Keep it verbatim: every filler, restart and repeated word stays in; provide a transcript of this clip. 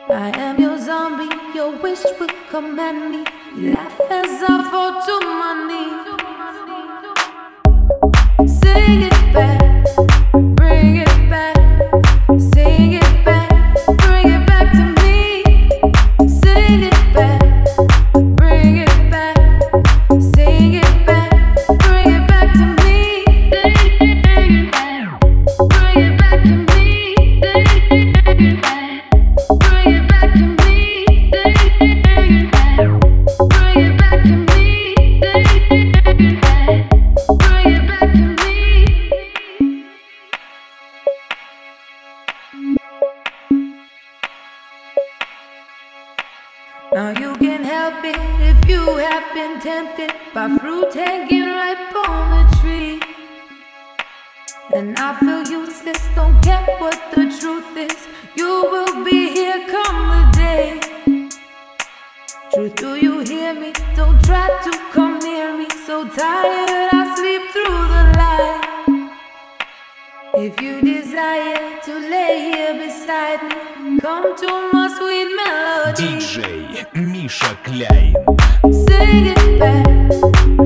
I am your zombie, your wish will command me. You laugh as I fall to my knees. Sing it back, bring it back. Sing it back, bring it back to me. Sing it back, bring it back. Sing it back, bring it back to me. Bring it back to me. Bring it back. Bring it back to me. Bring it back. Bring it back to me. Bring it back. Bring it back to me. Now you can help it if you have been tempted by fruit hanging ripe on the tree. And I feel useless, don't get what the truth is. You will be here come the day. Truth, do you hear me? Don't try to come near me. So tired, I sleep through the light. If you desire to lay here beside me, come to my sweet melody. диджей Миша Кляйн. Sing it back.